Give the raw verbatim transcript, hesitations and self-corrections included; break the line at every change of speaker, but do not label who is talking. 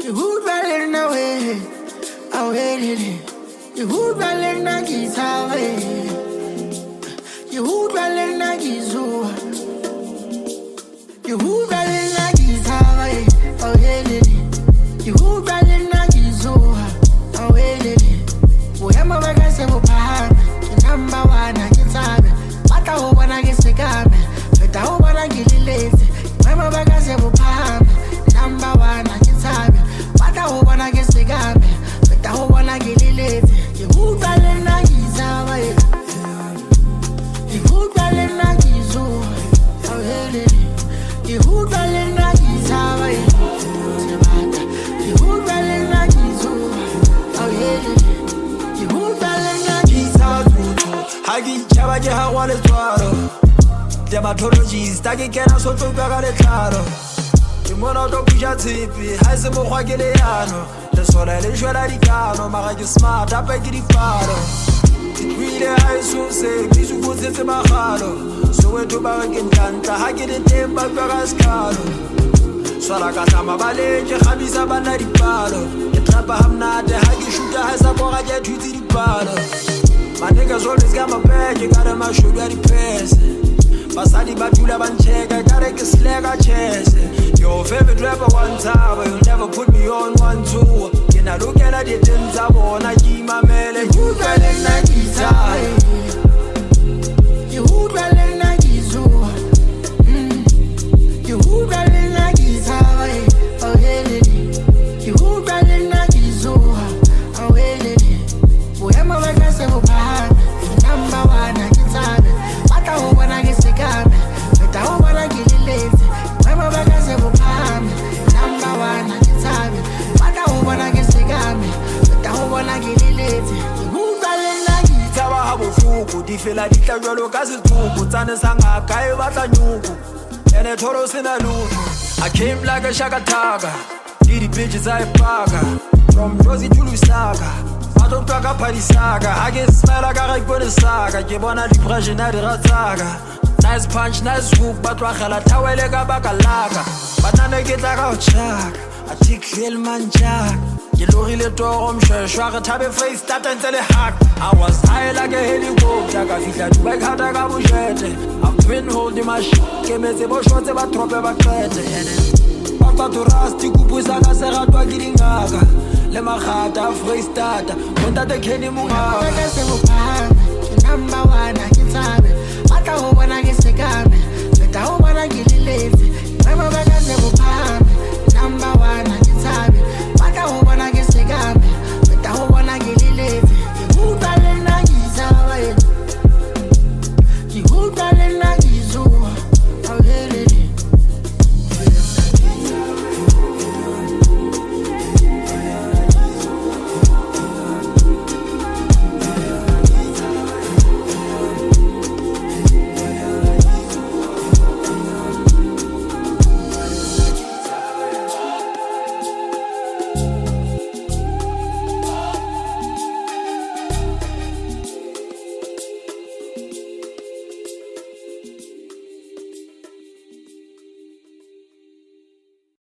You would rather know it. I waited it. You would rather not get away. You would rather not get so. You would rather not get away. I waited it. You would rather not get so. I waited it. Whoever I can say, we'll pay me. Number one, I get time. But I hope when I get sick of me. But I hope when I get lazy. Whoever I can say, we'll pay me. Number one, I get time. But I hope when I get sick of me. But I hope when I get lazy. You would rather not get away. You would rather not get so. I waited it. You would rather not get away. You would rather not get so. I waited it. You would rather not get away.
Hagi chava je hawa le twaro. Dermatologist ta ke kena so tlo ka le tlaro. Ke mona do puja tsipi, ha se mo khwa ke le yano. Le sola le jwela di kano, mara ke smart apa ke di faro. Kwile ha so se bisu go tsetse magalo. So we to ba ke ntanta ha ke le temba ka ga skalo. Swala ka tama bale ke khabisa bana di palo. Ke trapa hamnate ha ke shuta ha sa go ga ke thuti di palo. My niggas always got my back, you got on my shoulder, the press. Basadi Batula Banchega, gotta get slag a chest. Your favorite rapper one time, but you'll never put me on one, two. You know, look at it, then I wanna keep my melody. You got it like guitar.
You would rather not get so. You would rather not get away. Oh, yeah, you would rather not get so. Oh, yeah, whoever I can say, we'll pay me. Number one, I get tired. But I hope when I get sick of me. But I hope when I get lazy. Whoever I can say, we'll pay me. Number one, I get tired. But I hope when I get sick of me. But I hope when I get lazy. You would rather not get
Taba ha bofuku di fela di tla jwalo ka sethuku tsane sanga ka e batla nyuku ene thoro sena lutu. I came like a shakataka. Did the bitches I paga from Rosie to Lusaka. I don't talk about the saga. I get smell like I go to saga. You wanna depression at the rataga. Nice punch, nice hook, but Rachala Tawelega Bakalaga. But I get like a chuck. I take real man jack. You look in the door, I'm sure. Shaka Tabe face, that and tell a hack. I was high like a helicopter. I feel like back had a gabushete. I've been holding my shit. Came as a bush, what's about drop of a credit. Papa to Rasti, Kupusaga, Serra, getting Le mahata freestata Wenda de keni munga
I can say we'll pay me. Number one, I get tired. But I hope when I get sick of me. But I hope when I get lazy. Remember I can say we'll pay me. Number one, I get tired. But I hope when I get sick of me. But I hope when I get lazy. You would rather not get away. You would rather